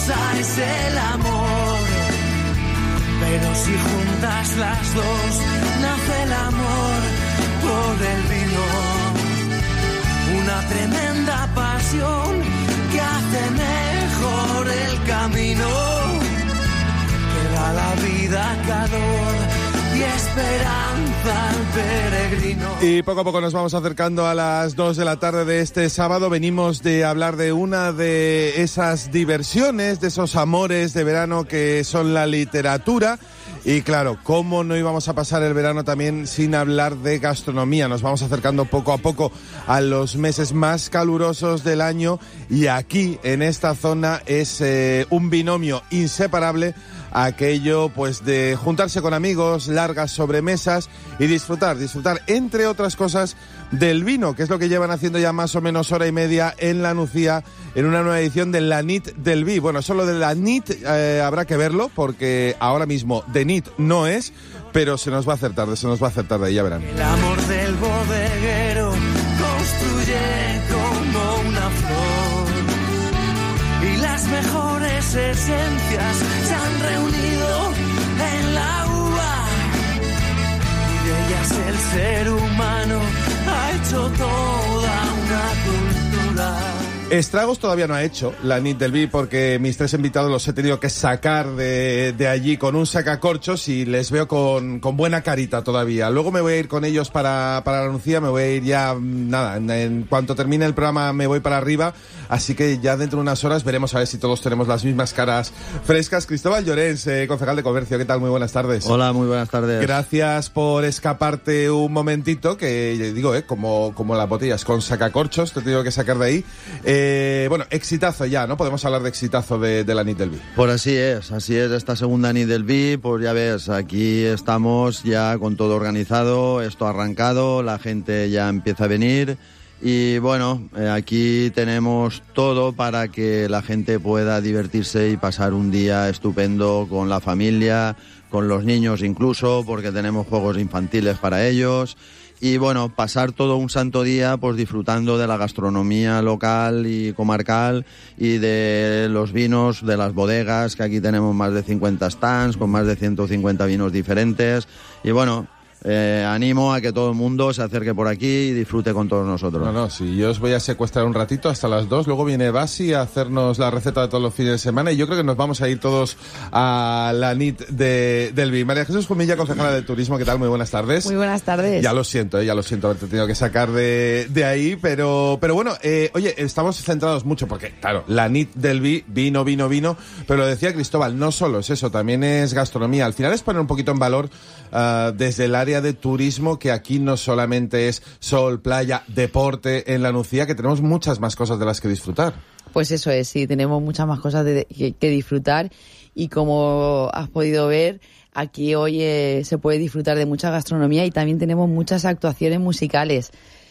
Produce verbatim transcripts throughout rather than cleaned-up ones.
cosa es el amor, pero si juntas las dos, nace el amor por el vino. Una tremenda pasión que hace mejor el camino, que da la vida calor y esperanza al peregrino. Y poco a poco nos vamos acercando a las dos de la tarde de este sábado. Venimos de hablar de una de esas diversiones, de esos amores de verano que son la literatura. Y claro, ¿cómo no íbamos a pasar el verano también sin hablar de gastronomía? Nos vamos acercando poco a poco a los meses más calurosos del año y aquí, en esta zona, es eh, un binomio inseparable aquello pues de juntarse con amigos, largas sobremesas y disfrutar, disfrutar entre otras cosas del vino, que es lo que llevan haciendo ya más o menos hora y media en La Nucía, en una nueva edición de la Nit del Vi. Bueno, solo de la Nit eh, habrá que verlo, porque ahora mismo de Nit no es, pero se nos va a hacer tarde, se nos va a hacer tarde, ya verán. El amor del bodeguero construye como una flor, y las mejores esencias se han reunido en la uva, y de ellas el ser humano ha hecho toda una cultura. Estragos todavía no ha hecho la Nit del Vi, porque mis tres invitados los he tenido que sacar de, de allí con un sacacorchos y les veo con, con buena carita todavía. Luego me voy a ir con ellos para, para la Nucía, me voy a ir ya, nada, en, en cuanto termine el programa me voy para arriba, así que ya dentro de unas horas veremos a ver si todos tenemos las mismas caras frescas. Cristóbal Llorens, eh, concejal de Comercio, ¿qué tal? Muy buenas tardes. Hola, muy buenas tardes. Gracias por escaparte un momentito, que digo, eh, como, como las botellas con sacacorchos, te tengo que sacar de ahí. Eh, Eh, bueno, exitazo ya, ¿no? Podemos hablar de exitazo de, de la Nit del Vi. Pues así es, así es, esta segunda Nit del Vi, pues ya ves, aquí estamos ya con todo organizado, esto arrancado, la gente ya empieza a venir y bueno, eh, aquí tenemos todo para que la gente pueda divertirse y pasar un día estupendo con la familia, con los niños incluso, porque tenemos juegos infantiles para ellos. Y bueno, pasar todo un santo día pues disfrutando de la gastronomía local y comarcal y de los vinos de las bodegas, que aquí tenemos más de cincuenta stands con más de ciento cincuenta vinos diferentes. Y bueno, eh, animo a que todo el mundo se acerque por aquí y disfrute con todos nosotros. No, no, si yo os voy a secuestrar un ratito hasta las dos, luego viene Basi a hacernos la receta de todos los fines de semana y yo creo que nos vamos a ir todos a la Nit de, del Vi. María Jesús Jumilla, concejala de Turismo, ¿qué tal? Muy buenas tardes. Muy buenas tardes. Ya lo siento, eh, ya lo siento haberte tenido que sacar de, de ahí, pero, pero bueno, eh, oye, estamos centrados mucho porque, claro, la Nit del Vi, vino, vino, vino, pero lo decía Cristóbal, no solo es eso, también es gastronomía. Al final es poner un poquito en valor uh, desde el área de turismo, que aquí no solamente es sol, playa, deporte en la Nucía, que tenemos muchas más cosas de las que disfrutar. Pues eso es, sí, tenemos muchas más cosas de, que, que disfrutar y como has podido ver, aquí hoy eh, se puede disfrutar de mucha gastronomía y también tenemos muchas actuaciones musicales,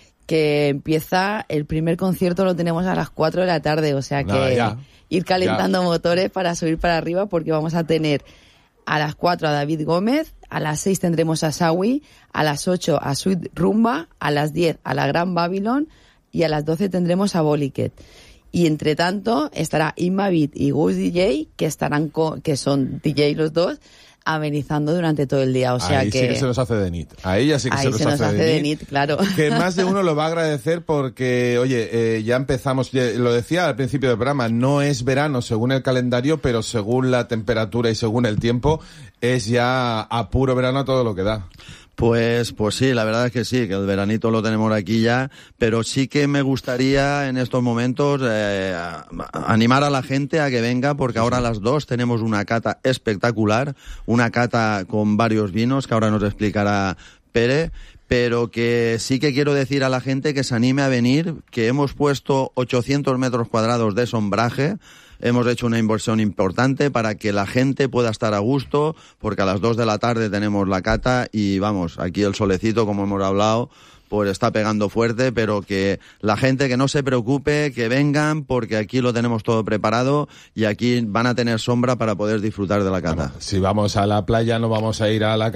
que empieza, el primer concierto lo tenemos a las cuatro de la tarde, o sea que Nada, ya, ir calentando ya. motores para subir para arriba, porque vamos a tener a las cuatro a David Gómez, a las seis tendremos a Sawi, a las ocho a Sweet Rumba, a las diez a la Gran Babylon y a las doce tendremos a Boliket. Y entre tanto estará Inma Beat y Gus D J, que estarán con, que son D J los dos, amenizando durante todo el día, o sea ahí que... sí que se nos hace de Nit, ahí ya sí que ahí se nos, se nos hace, hace de, de nit, nit, claro. Que más de uno lo va a agradecer porque, oye, eh, ya empezamos, ya, lo decía al principio del programa, no es verano según el calendario, pero según la temperatura y según el tiempo, es ya a puro verano todo lo que da. Pues, pues sí, la verdad es que sí, que el veranito lo tenemos aquí ya, pero sí que me gustaría en estos momentos eh, animar a la gente a que venga, porque ahora a las dos tenemos una cata espectacular, una cata con varios vinos que ahora nos explicará Pere, pero que sí que quiero decir a la gente que se anime a venir, que hemos puesto ochocientos metros cuadrados de sombraje. Hemos hecho una inversión importante para que la gente pueda estar a gusto, porque a las dos de la tarde tenemos la cata y vamos, aquí el solecito, como hemos hablado, pues está pegando fuerte, pero que la gente que no se preocupe, que vengan, porque aquí lo tenemos todo preparado y aquí van a tener sombra para poder disfrutar de la cata. Bueno, si vamos a la playa no vamos a ir a la